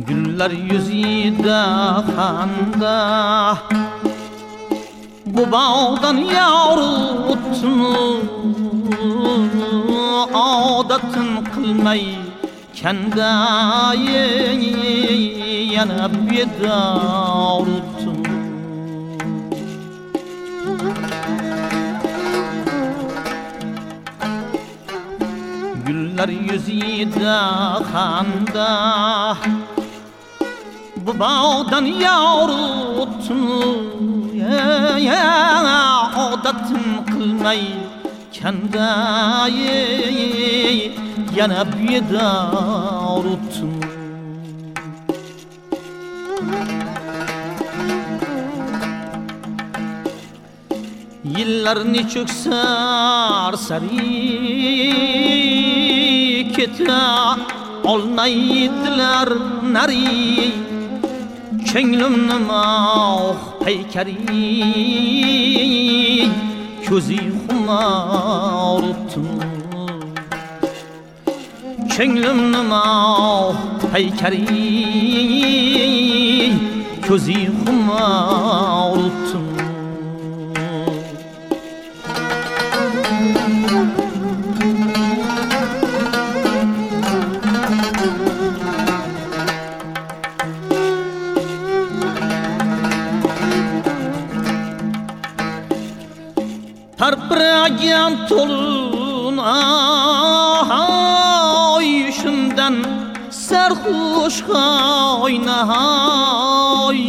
Güller yüzüde handa bu bağdan yavrutunu adatın kılmay kendi yana bedarutunu Güller yüzüde handa bu bağdan yavrutunu adatın kılmay kendi yana bedarutunu Yıllar nechuk sarsari keta olmaydilar nari Ko'nglimni moh paykari ko'zi xumor utun Ko'nglimni moh paykari ko'zi xumor utun Tarpıragan tolun ay şundan sarhoş oynay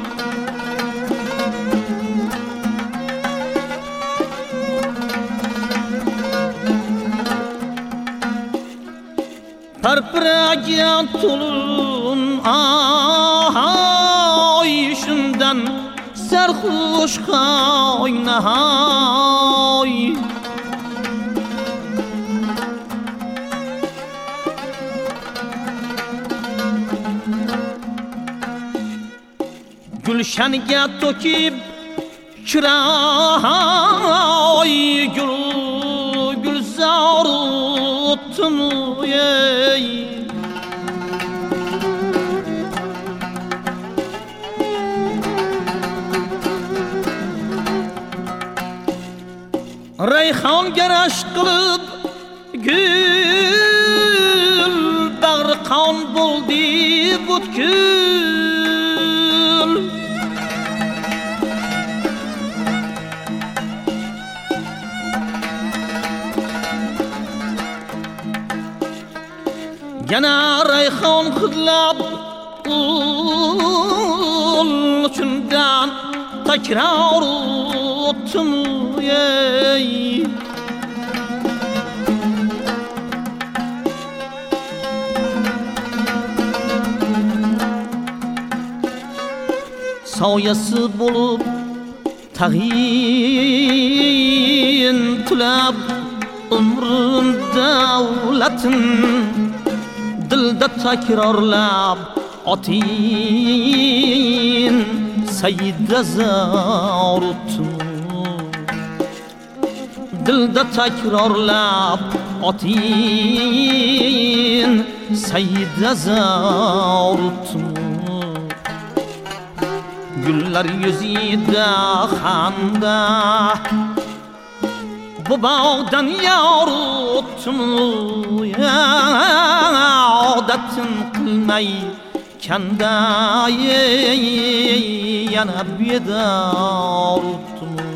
Tarpıragan tolun ay şundan sarhoş oynay Gülşenga to'kib chiroy gulzor o'tmay Rayhon garash qilib gul bag'ri qon bo'ldi butkul Yana rayhon hidlab shundan takror o'tmay soyasi bo'lib tag'in tulab umrim davlatin dilda takrorlab otin Sayyida zarutun dilda takrorlab otin Sayyida zarutun Güller yüzüde handa bu bağdan yavrutunu adatın kılmay kendi yana bedarutunu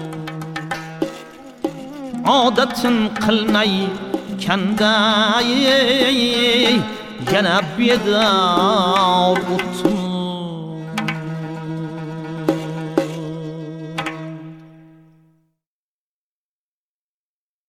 adatın kılmay kendi yana bedarutunu